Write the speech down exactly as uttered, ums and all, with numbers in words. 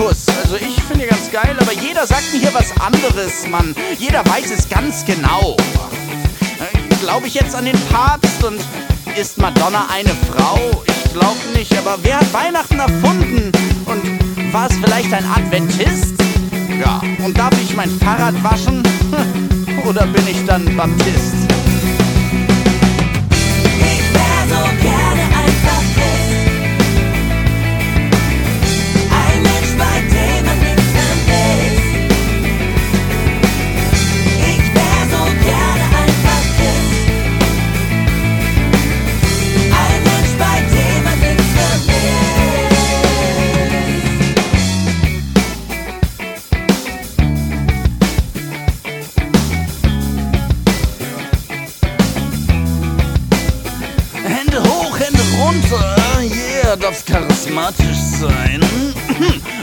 Kuss. Also ich finde ganz geil, aber jeder sagt mir hier was anderes, Mann. Jeder weiß es ganz genau. Glaube ich jetzt an den Papst und ist Madonna eine Frau? Ich glaube nicht, aber wer hat Weihnachten erfunden? Und war es vielleicht ein Adventist? Ja, und darf ich mein Fahrrad waschen? Oder bin ich dann Baptist? Ich wär so gerne einfach Christ. Ein Mensch, bei dem man nichts vermisst. Ich wär so gerne einfach Christ. Ein Mensch, bei dem man nichts vermisst. Hände hoch, Hände runter, yeah, darf's charismatisch sein.